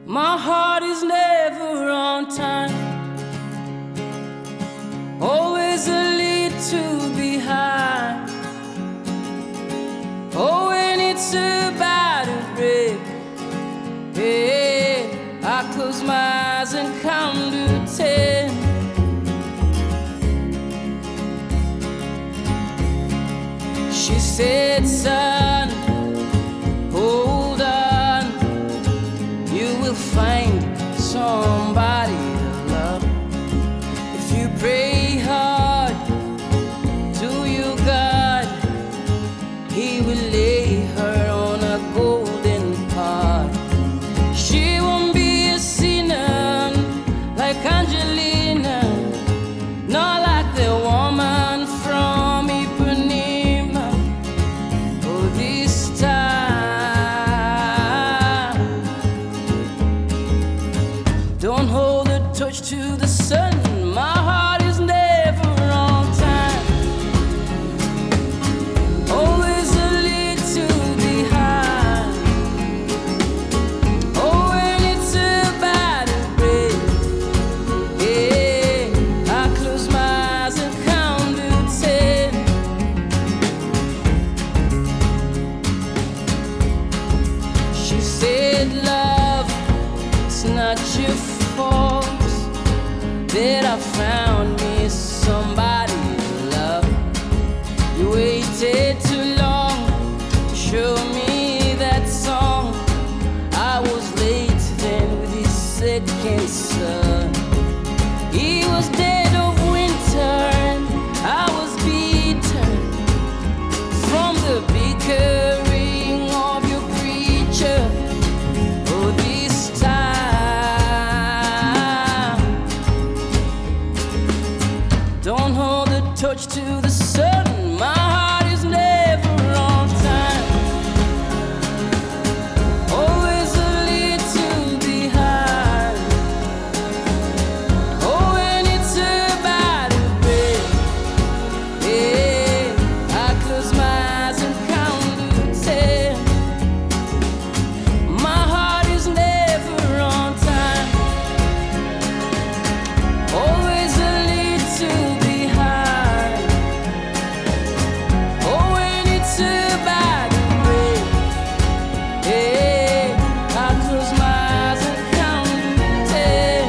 My heart is never on time, always a little behind. Oh, when it's about to break, hey, I close my eyes and count to 10. She said, son, hold on, you will find somebody to love. If you pray hard to your God, He will lay her on a golden path. She won't be a sinner like Angelina, not like the woman from Ipanema. Oh, this time, don't hold a torch to the sun. My heart is never on time, always a little behind. Oh, when it's about to break, yeah, I close my eyes and count to 10. She said, love, it's not your fault that I found me somebody to love. You waited too long to show me that song. I was late then with his second son. He was dead of winter and I was beaten from the bickering of your preacher. Oh, this time, don't hold a torch to the sun. My heart is never on time, always a little behind. Oh, when it's about to break, yeah, I close my eyes and count to 10. My heart is never on time, always a little behind. Oh, when it's about to break, yeah, I close my eyes and count to 10.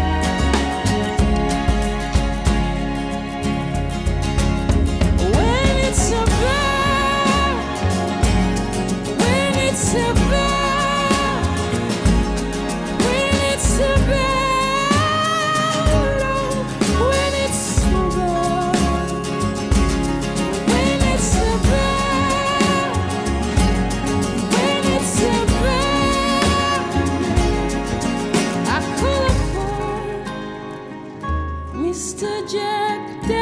When it's about, when it's about, when it's about, when it's about, when it's about, when it's about, I call upon Mr. Jack